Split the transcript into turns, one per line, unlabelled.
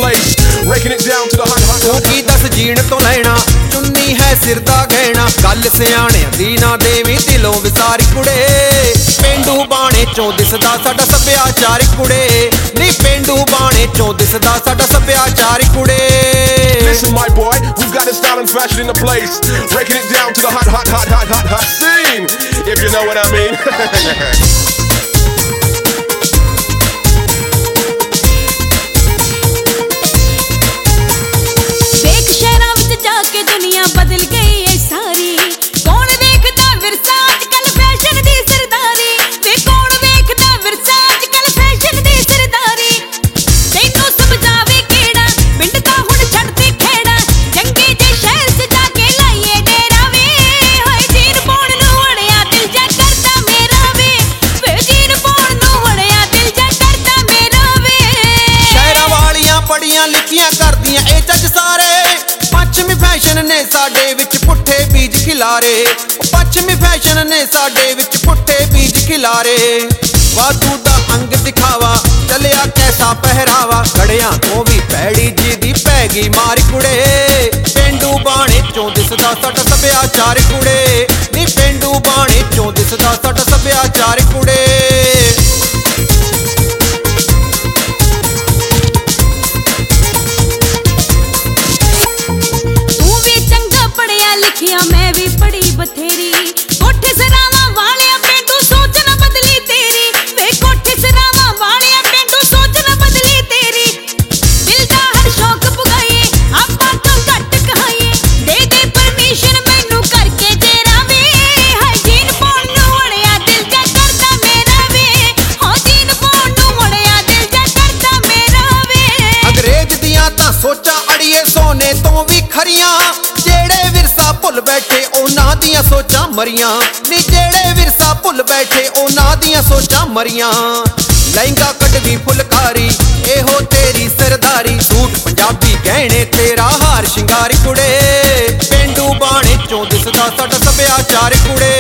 place, breaking it down to the hot.
ਤੂੰ ਕੀ ਦੱਸ ਜੀਣ ਤੋਂ ਲੈਣਾ, ਚੁੰਨੀ ਹੈ ਸਿਰ ਦਾ ਗਹਿਣਾ, ਗੱਲ ਸਿਆਣਿਆਂ ਦੀ ਨਾ ਦੇਵੀਂ ਦਿਲੋਂ ਵਿਸਾਰੀ ਕੁੜੇ। ਪੇਂਡੂ ਬਾਣੇ ਚੋਂ ਦਿਸਦਾ ਸਾਡਾ ਸੱਭਿਆਚਾਰ ਕੁੜੇ, ਨੀ ਪੇਂਡੂ ਬਾਣੇ ਚੋਂ ਦਿਸਦਾ ਸਾਡਾ ਸੱਭਿਆਚਾਰ ਕੁੜੇ।
Listen my boy, we've got a style and fashion in the place, breaking it down to the hot scene, if you know what I mean.
दुनिया बदल गई है सारी, कौन देखदा विरसा अजकल फैशन दी सरदारी, वे कौन देखदा विरसा अजकल फैशन दी सरदारी। तैनू समझावे केड़ा पिंड दा हुण छड्डदे खेड़ा, चंगे जे शहर च जाके लाइए डेरा वे, हाय जीन पाउण नूं वड़िया दिल जा करदा मेरा वे, जीन पाउण नूं वड़िया दिल जा करदा मेरा वे।
शहरां वालियां पढ़ियां लिखियां करदियां ए जज सारे, पश्चिमी फैशन ने साडे विच पुट्ठे बीज खिलारे, पश्चिमी फैशन ने साडे विच पुट्ठे बीज खिलारे। वाधू दा अंग दिखावा चलिया कैसा पहरावा, गड़ियां तो भी पैड़ी जी दी पैगी मार कुड़े। पेंडू बाणे चों दिसदा साडा सभ्याचार कुड़े, नी पेंडू बाणे चों दिसदा साडा सभ्याचार कुड़े।
मैं भी पढ़ी बथेरी, कोठे सरावां वालिया पेंडू सोच ना बदली तेरी, वे कोठे सरावां वालिया पेंडू सोच ना बदली तेरी। दिल दा हर शौक पुगाइए आपां तो घट कहाइए, दे दे परमिशन मैनू करके तेरा वे, हाय जीन पाउण नूं वड़िया दिल जा करदा मेरा वे, हां जीन पाउण नूं वड़िया दिल जा करदा मेरा वे।
अंग्रेज दियां तां सोचां अड़िए सोने तो भी खरियां, जेड़े विरसा भुल बैठे उन्हां दियां सोचां मरियां, नी जेड़े विरसा भुल बैठे उन्हां दियां सोचां मरियां। लहंगा कटवी फुलकारी एहो तेरी सरदारी, सूट पंजाबी गहने तेरा हार शिंगार कुड़े। पेंडू बाणे चों दिसदा साडा सभ्याचार कुड़े।